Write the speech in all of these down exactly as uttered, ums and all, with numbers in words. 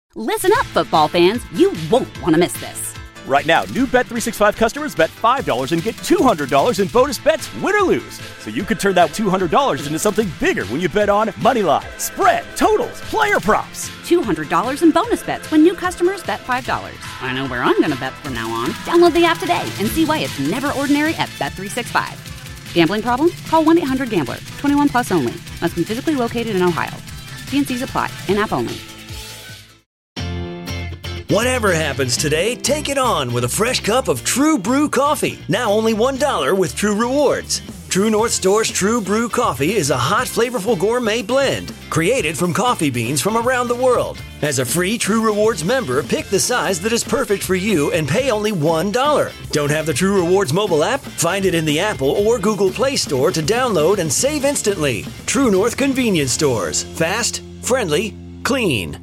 Listen up, football fans. You won't want to miss this. Right now, new Bet three sixty-five customers bet five dollars and get two hundred dollars in bonus bets, win or lose. So you could turn that two hundred dollars into something bigger when you bet on money line, spread, totals, player props. two hundred dollars in bonus bets when new customers bet five dollars. I know where I'm going to bet from now on. Download the app today and see why it's never ordinary at Bet three sixty-five. Gambling problem? Call one eight hundred gambler. twenty-one plus only. Must be physically located in Ohio. T and C's apply. In-app only. Whatever happens today, take it on with a fresh cup of True Brew coffee. Now only one dollar with True Rewards. True North Store's True Brew coffee is a hot, flavorful gourmet blend created from coffee beans from around the world. As a free True Rewards member, pick the size that is perfect for you and pay only one dollar. Don't have the True Rewards mobile app? Find it in the Apple or Google Play Store to download and save instantly. True North Convenience Stores. Fast, friendly, clean.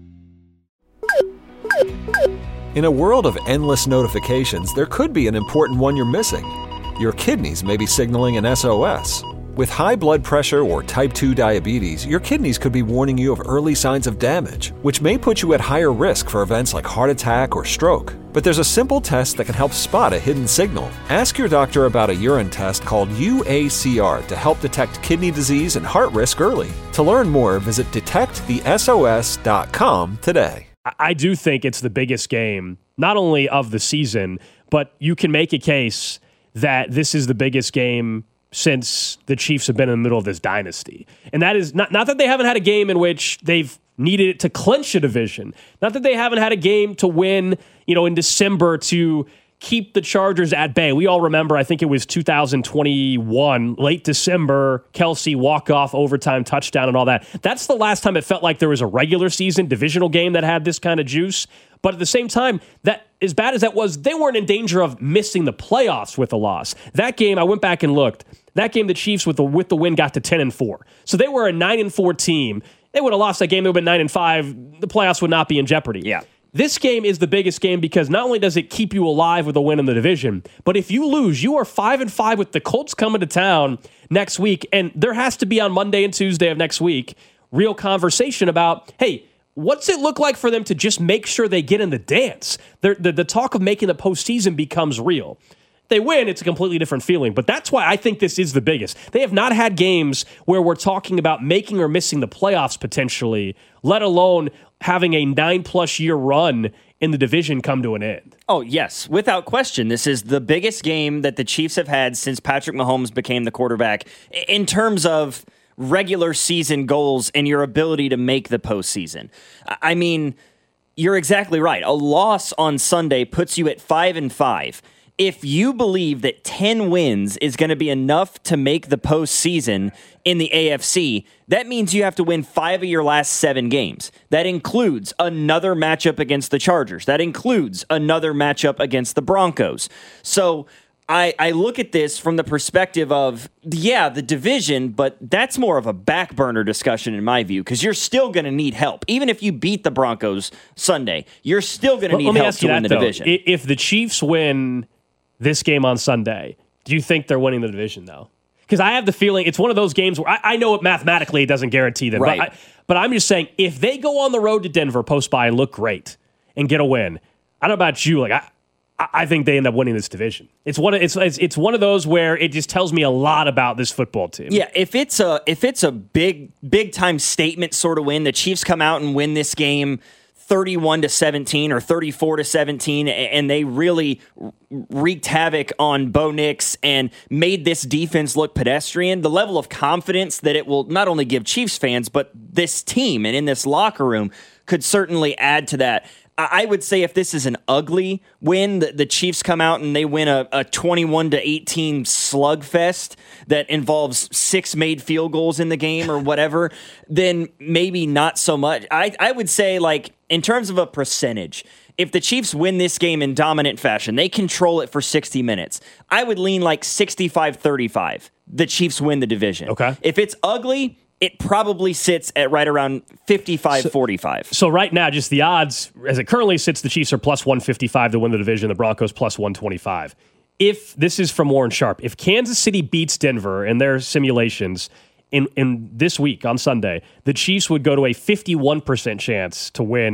In a world of endless notifications, there could be an important one you're missing. Your kidneys may be signaling an S O S. With high blood pressure or type two diabetes, your kidneys could be warning you of early signs of damage, which may put you at higher risk for events like heart attack or stroke. But there's a simple test that can help spot a hidden signal. Ask your doctor about a urine test called U A C R to help detect kidney disease and heart risk early. To learn more, visit detect the S O S dot com today. I do think it's the biggest game, not only of the season, but you can make a case that this is the biggest game since the Chiefs have been in the middle of this dynasty. And that is not, not that they haven't had a game in which they've needed it to clinch a division, not that they haven't had a game to win, you know, in December to keep the Chargers at bay. We all remember, I think it was two thousand twenty-one, late December, Kelsey walk-off overtime touchdown and all that. That's the last time it felt like there was a regular season divisional game that had this kind of juice. But at the same time, that as bad as that was, they weren't in danger of missing the playoffs with a loss. That game, I went back and looked. That game, the Chiefs with the with the win got to ten and four. So they were a nine and four team. They would have lost that game. They would have been nine and five. The playoffs would not be in jeopardy. Yeah. This game is the biggest game because not only does it keep you alive with a win in the division, but if you lose, you are five and five with the Colts coming to town next week, and there has to be on Monday and Tuesday of next week real conversation about, hey, what's it look like for them to just make sure they get in the dance? The, the, the talk of making the postseason becomes real. They win, it's a completely different feeling. But that's why I think this is the biggest. They have not had games where we're talking about making or missing the playoffs potentially, let alone having a nine-plus year run in the division come to an end. Oh, yes, without question. This is the biggest game that the Chiefs have had since Patrick Mahomes became the quarterback in terms of regular season goals and your ability to make the postseason. I mean, you're exactly right. A loss on Sunday puts you at five and five. If you believe that ten wins is going to be enough to make the postseason in the A F C, that means you have to win five of your last seven games. That includes another matchup against the Chargers. That includes another matchup against the Broncos. So I, I look at this from the perspective of, yeah, the division, but that's more of a back burner discussion in my view, because you're still going to need help. Even if you beat the Broncos Sunday, you're still going to need help to win the division. If the Chiefs win this game on Sunday, do you think they're winning the division, though? Because I have the feeling it's one of those games where I, I know it mathematically it doesn't guarantee them. Right. But, I, but I'm just saying, if they go on the road to Denver post-bye and look great and get a win, I don't know about you, like I, I think they end up winning this division. It's one of it's, it's it's one of those where it just tells me a lot about this football team. Yeah, if it's a if it's a big big time statement sort of win, the Chiefs come out and win this game thirty-one to seventeen or thirty-four to seventeen, and they really wreaked havoc on Bo Nix and made this defense look pedestrian. The level of confidence that it will not only give Chiefs fans, but this team and in this locker room could certainly add to that. I would say if this is an ugly win, the, the Chiefs come out and they win a, a twenty-one to eighteen slugfest that involves six made field goals in the game or whatever, then maybe not so much. I, I would say, like, in terms of a percentage, if the Chiefs win this game in dominant fashion, they control it for sixty minutes, I would lean like sixty-five thirty-five. The Chiefs win the division. Okay. If it's ugly, it probably sits at right around fifty-five forty-five. So, so right now, just the odds, as it currently sits, the Chiefs are plus one fifty-five to win the division, the Broncos plus one twenty-five. If, this is from Warren Sharp, if Kansas City beats Denver in their simulations in, in this week on Sunday, the Chiefs would go to a fifty-one percent chance to win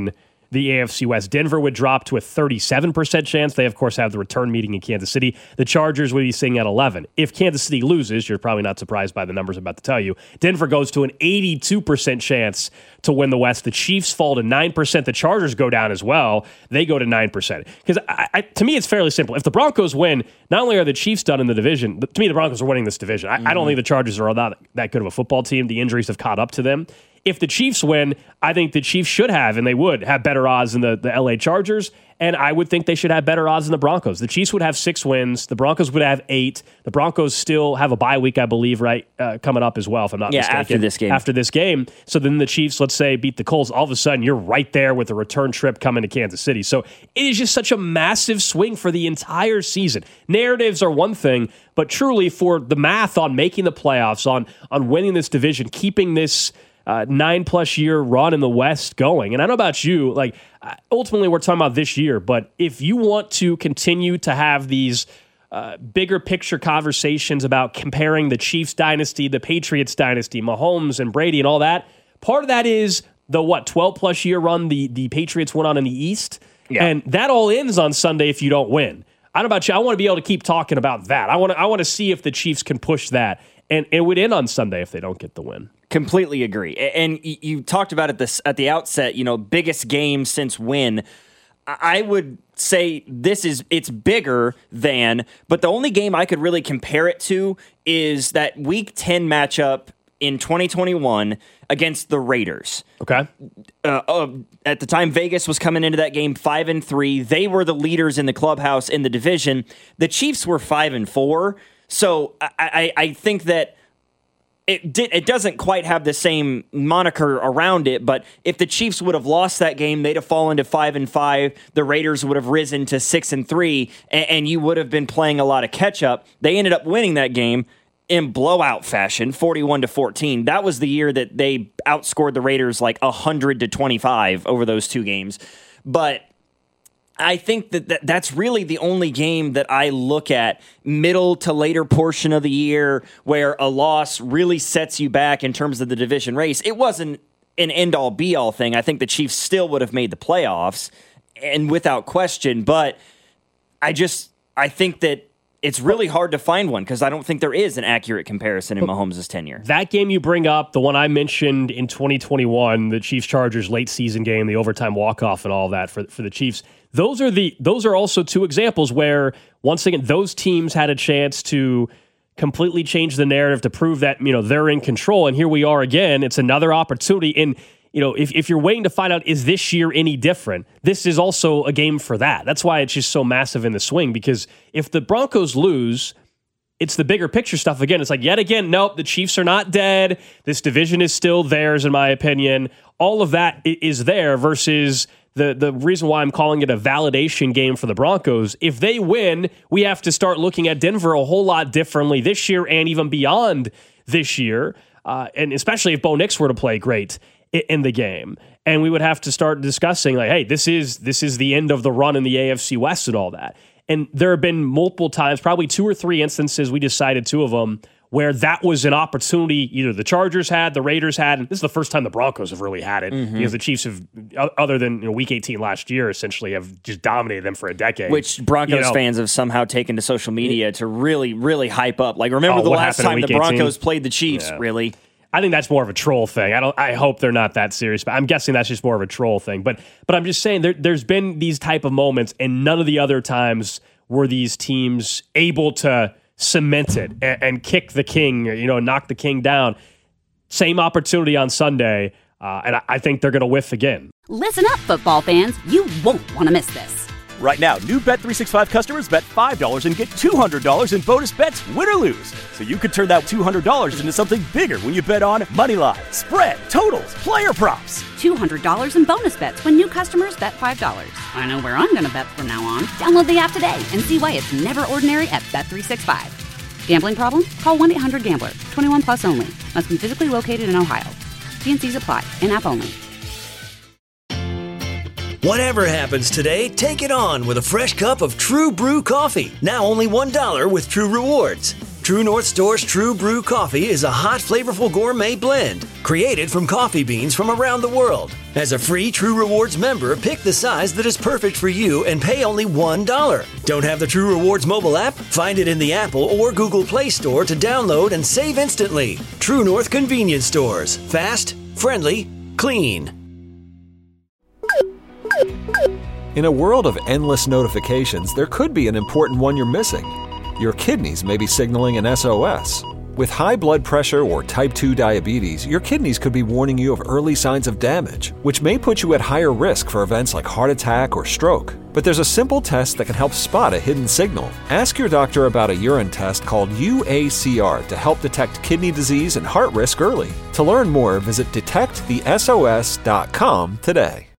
the A F C West. Denver would drop to a thirty-seven percent chance. They, of course, have the return meeting in Kansas City. The Chargers would be sitting at eleven. If Kansas City loses, you're probably not surprised by the numbers I'm about to tell you, Denver goes to an eighty-two percent chance to win the West. The Chiefs fall to nine percent. The Chargers go down as well. They go to nine percent. Because to me, it's fairly simple. If the Broncos win, not only are the Chiefs done in the division, to me, the Broncos are winning this division. I, mm-hmm. I don't think the Chargers are not that good of a football team. The injuries have caught up to them. If the Chiefs win, I think the Chiefs should have, and they would, have better odds than the, the L A Chargers, and I would think they should have better odds than the Broncos. The Chiefs would have six wins. The Broncos would have eight. The Broncos still have a bye week, I believe, right, uh, coming up as well, if I'm not yeah, mistaken. after this game. After this game. So then the Chiefs, let's say, beat the Colts. All of a sudden, you're right there with the return trip coming to Kansas City. So it is just such a massive swing for the entire season. Narratives are one thing, but truly for the math on making the playoffs, on, on winning this division, keeping this Uh, nine plus year run in the West going. And I don't know about you, like ultimately we're talking about this year, but if you want to continue to have these uh, bigger picture conversations about comparing the Chiefs dynasty, the Patriots dynasty, Mahomes and Brady and all that, part of that is the what, twelve plus year run the, the Patriots went on in the East. Yeah. And that all ends on Sunday if you don't win. I don't know about you. I want to be able to keep talking about that. I want to, I want to see if the Chiefs can push that. And it would end on Sunday if they don't get the win. Completely agree. And you talked about it this at the outset, you know, biggest game since when. I would say this is, it's bigger than, but the only game I could really compare it to is that week ten matchup in twenty twenty-one against the Raiders. Okay. Uh, uh, at the time, Vegas was coming into that game five and three. They were the leaders in the clubhouse in the division. The Chiefs were five and four. So I, I, I think that it did, it doesn't quite have the same moniker around it, but if the Chiefs would have lost that game, they'd have fallen to five and five. The Raiders would have risen to six and three, and, and you would have been playing a lot of catch up. They ended up winning that game in blowout fashion, forty-one to fourteen. That was the year that they outscored the Raiders like one hundred to twenty-five over those two games. But I think that, that that's really the only game that I look at middle to later portion of the year where a loss really sets you back in terms of the division race. It wasn't an end-all, be-all thing. I think the Chiefs still would have made the playoffs, and without question, but I just, I think that it's really hard to find one because I don't think there is an accurate comparison in Mahomes' tenure. That game you bring up, the one I mentioned in twenty twenty-one, the Chiefs-Chargers late season game, the overtime walk-off and all that for, for the Chiefs, those are the those are also two examples where, once again, those teams had a chance to completely change the narrative to prove that, you know, they're in control. And here we are again. It's another opportunity. And, you know, if, if you're waiting to find out, is this year any different? This is also a game for that. That's why it's just so massive in the swing, because if the Broncos lose, it's the bigger picture stuff again. It's like, yet again, nope, the Chiefs are not dead. This division is still theirs, in my opinion. All of that is there versus the, the reason why I'm calling it a validation game for the Broncos. If they win, we have to start looking at Denver a whole lot differently this year and even beyond this year, uh, and especially if Bo Nix were to play great in the game. And we would have to start discussing, like, hey, this is this is the end of the run in the A F C West and all that. And there have been multiple times, probably two or three instances, we decided two of them, where that was an opportunity either the Chargers had, the Raiders had, and this is the first time the Broncos have really had it, mm-hmm. because the Chiefs have, other than, you know, Week eighteen last year, essentially have just dominated them for a decade. Which Broncos you know, fans have somehow taken to social media to really, really hype up. Like, remember oh, the last time the Broncos eighteen? Played the Chiefs, yeah. really? I think that's more of a troll thing. I don't. I hope they're not that serious, but I'm guessing that's just more of a troll thing. But but I'm just saying there, there's been these type of moments, and none of the other times were these teams able to cement it and, and kick the king, you know, knock the king down. Same opportunity on Sunday, uh, and I, I think they're going to whiff again. Listen up, football fans. You won't want to miss this. Right now, new Bet three sixty-five customers bet five dollars and get two hundred dollars in bonus bets, win or lose. So you could turn that two hundred dollars into something bigger when you bet on money line, spread, totals, player props. two hundred dollars in bonus bets when new customers bet five dollars. I know where I'm going to bet from now on. Download the app today and see why it's never ordinary at Bet three sixty-five. Gambling problem? Call one eight hundred gambler. twenty-one plus only. Must be physically located in Ohio. T and C's apply. In-app only. Whatever happens today, take it on with a fresh cup of True Brew coffee. Now only one dollar with True Rewards. True North Store's True Brew coffee is a hot, flavorful gourmet blend created from coffee beans from around the world. As a free True Rewards member, pick the size that is perfect for you and pay only one dollar. Don't have the True Rewards mobile app? Find it in the Apple or Google Play Store to download and save instantly. True North Convenience Stores. Fast, friendly, clean. In a world of endless notifications, there could be an important one you're missing. Your kidneys may be signaling an S O S. With high blood pressure or type two diabetes, your kidneys could be warning you of early signs of damage, which may put you at higher risk for events like heart attack or stroke. But there's a simple test that can help spot a hidden signal. Ask your doctor about a urine test called U A C R to help detect kidney disease and heart risk early. To learn more, visit detect the S O S dot com today.